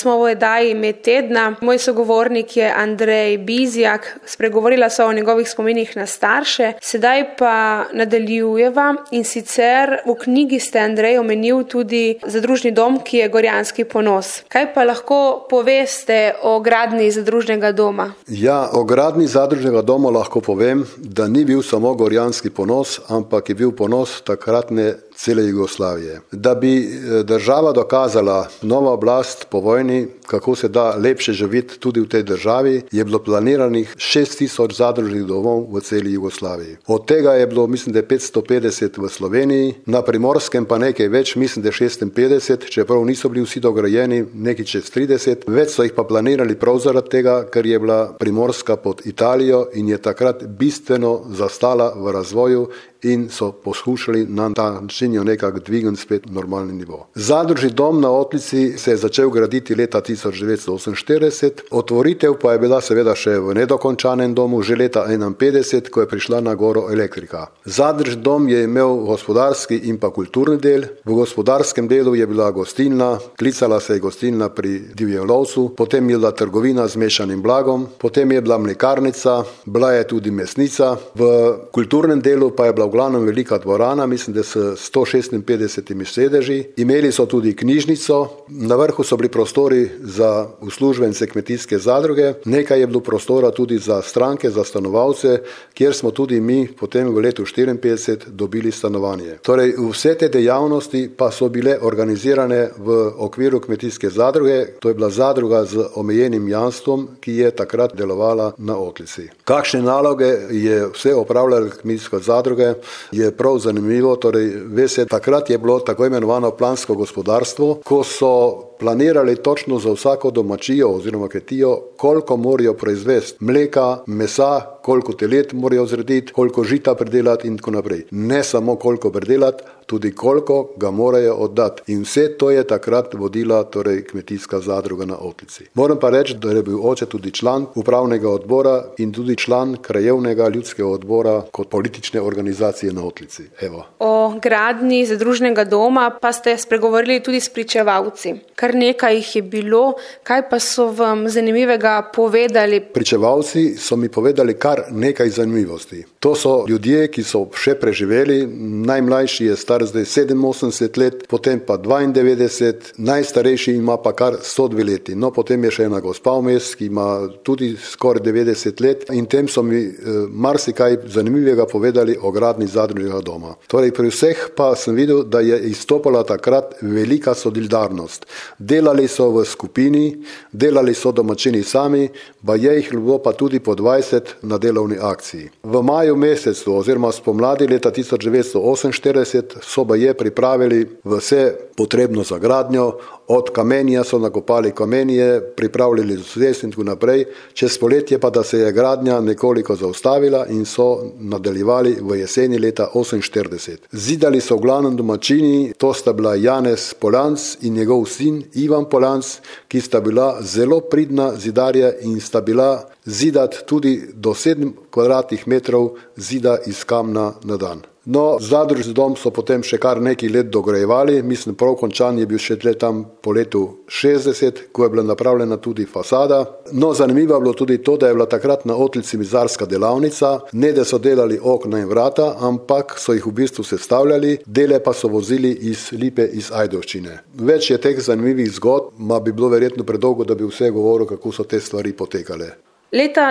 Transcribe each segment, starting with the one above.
Smo v oddaji Med tedna. Moj sogovornik je Andrej Bizjak. Spregovorila sva o njegovih spominih na starše. Sedaj pa nadaljujeva in sicer v knjigi ste, Andrej, omenil tudi zadružni dom, ki je Gorjanski ponos. Kaj pa lahko poveste o gradnji zadružnega doma? Ja, o gradnji zadružnega doma lahko povem, da ni bil samo Gorjanski ponos, ampak je bil ponos takratne cele Jugoslavije. Da bi država dokazala, nova oblast po vojni, kako se da lepše živeti tudi v tej državi, je bilo planiranih 6000 zadružnih domov v celi Jugoslaviji. Od tega je bilo, mislim, da je 550 v Sloveniji, na Primorskem pa nekaj več, mislim, da je 56, čeprav niso bili vsi dograjeni, nekaj čez 30, več so jih pa planirali prav zaradi tega, ker je bila Primorska pod Italijo in je takrat bistveno zastala v razvoju in so poskušali na ta način jo nekako dvigniti spet v normalni nivo. Zadružni dom na Otlici se je začel graditi leta 1948, otvoritev pa je bila seveda še v nedokončanem domu že leta 1951, ko je prišla na goro elektrika. Zadružni dom je imel gospodarski in pa kulturni del. V gospodarskem delu je bila gostilna, klicala se je gostilna pri Divjem lovcu, potem je bila trgovina z mešanim blagom, potem je bila mlekarnica, bila je tudi mesnica. V kulturnem delu pa je bila v glavnem velika dvorana, mislim, da s 156 sedeži. Imeli so tudi knjižnico, na vrhu so bili prostori za uslužbence kmetijske zadruge, nekaj je bilo prostora tudi za stranke, za stanovalce, kjer smo tudi mi potem v letu 1954 dobili stanovanje. Torej, vse te dejavnosti pa so bile organizirane v okviru kmetijske zadruge, to je bila zadruga z omejenim jamstvom, ki je takrat delovala na Otlici. Kakšne naloge je vse opravljala kmetijska zadruga, je prav zanimivo, torej veste, takrat je bilo tako imenovano plansko gospodarstvo, ko so planirali točno za vsako domačijo oziroma kmetijo, koliko morajo proizvesti mleka, mesa, koliko telet morajo zrediti, koliko žita pridelati in tako naprej. Ne samo koliko pridelati, tudi koliko ga morajo oddati. In vse to je takrat vodila torej kmetijska zadruga na Otlici. Moram pa reči, da je bil oče tudi član upravnega odbora in tudi član krajevnega ljudskega odbora kot politične organizacije na Otlici. Evo. O gradnji zadružnega doma pa ste spregovorili tudi s pričevalci. Kar nekaj jih je bilo. Kaj pa so vam zanimivega povedali? Pričevalci so mi povedali kar nekaj zanimivosti. To so ljudje, ki so še preživeli. Najmlajši je star zdaj 87 let, potem pa 92, najstarejši ima pa kar 102 leti. No, potem je še ena gospa vmes, ki ima tudi skoraj 90 let in tem so mi marsikaj zanimivega povedali o gradnji zadružnega doma. Torej, pri vseh pa sem videl, da je izstopala takrat velika solidarnost. Delali so v skupini, delali so domačini sami, pa je jih bilo pa tudi po 20 na delovni akciji. V maju mesecu oziroma spomladi leta 1948 so baje pripravili vse potrebno za gradnjo, od kamenja so nakopali kamenje, pripravljali zves in tako naprej, čez poletje pa da se je gradnja nekoliko zaustavila in so nadaljevali v jeseni leta 1948. Zidali so v glavnem domačini, to sta bila Janez Polanc in njegov sin Ivan Polanc, ki sta bila zelo pridna zidarja in sta bila zidati tudi do 7 kvadratnih metrov zida iz kamna na dan. No, zadružni dom so potem še kar nekaj let dograjevali, mislim, prav končan je bil še tam po letu 60, ko je bila napravljena tudi fasada. No, zanimivo je bilo tudi to, da je bila takrat na Otlici mizarska delavnica, ne da so delali okna in vrata, ampak so jih v bistvu sestavljali, dele pa so vozili iz Lipe iz Ajdovščine. Več je teh zanimivih zgodb, ma bi bilo verjetno predolgo, da bi vse govoril, kako so te stvari potekale. Leta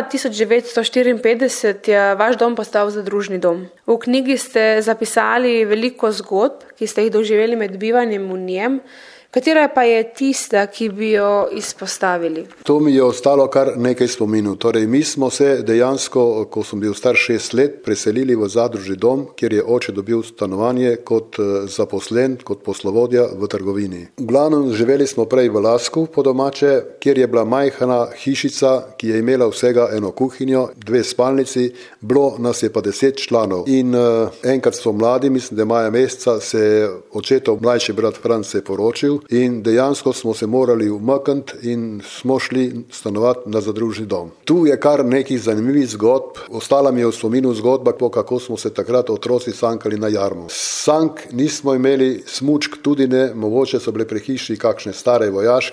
1954 je vaš dom postal zadružni dom. V knjigi ste zapisali veliko zgodb, ki ste jih doživeli med bivanjem v njem. Katera pa je tista, ki bi jo izpostavili? To mi je ostalo kar nekaj spominov. Torej, mi smo se dejansko, ko sem bil star 6 let, preselili v zadružni dom, kjer je oče dobil stanovanje kot zaposlen, kot poslovodja v trgovini. V glavnem živeli smo prej v Lasku po domače, kjer je bila majhna hišica, ki je imela vsega eno kuhinjo, 2 spalnici, bilo nas je pa 10 članov. In enkrat smo mladi, mislim, da maja meseca, se je očetov mlajši brat Franc se poročil in dejansko smo se morali umakniti in smo šli stanovati na zadružni dom. Tu je kar nekih zanimivih zgodb. Ostala mi je v spominu zgodba, kako smo se takrat otroci sankali na jarmu. Sank nismo imeli, smučk tudi ne, mogoče so bile pri hiši kakšne stare vojaške.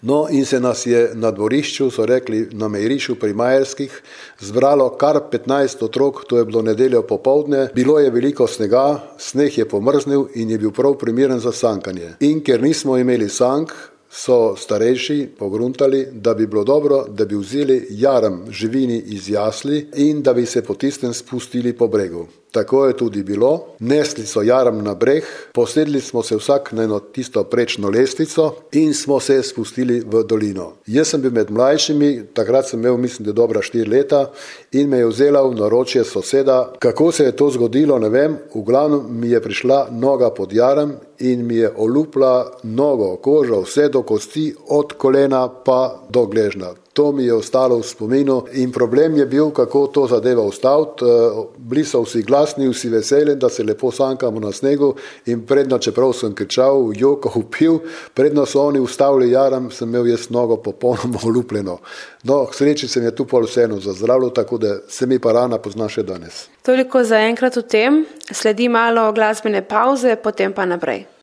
No, in se nas je na dvorišču, so rekli, na Mejrišu pri Majerskih, zbralo kar 15 otrok, to je bilo nedeljo popoldne, bilo je veliko snega, sneg je pomrznil in je bil prav primeren za sankanje. In ker nismo imeli sank, so starejši pogruntali, da bi bilo dobro, da bi vzeli jaram živini iz jasli in da bi se po tistem spustili po bregu. Tako je tudi bilo. Nesli so jaram na breg, posedli smo se vsak na eno tisto prečno lestvico in smo se spustili v dolino. Jaz sem bil med mlajšimi, takrat sem imel, mislim, da dobra 4 leta in me je vzela v naročje soseda. Kako se je to zgodilo, ne vem, v glavnem mi je prišla noga pod jaram in mi je olupla nogo, kožo, vse do kosti, od kolena pa do gležnja. To mi je ostalo v spominu in problem je bil, kako to zadeva ustaviti. Bili so vsi glasni, vsi veseli, da se lepo sankamo na snegu in predno, čeprav sem kričal, jokal, pil, predno so oni ustavili jaram, sem imel jaz nogo popolnoma olupljeno. No, k sreči se mi je tu pol vseeno zazdravilo, tako da se mi pa rana pozna še danes. Toliko za enkrat o tem, sledi malo glasbene pauze, potem pa naprej.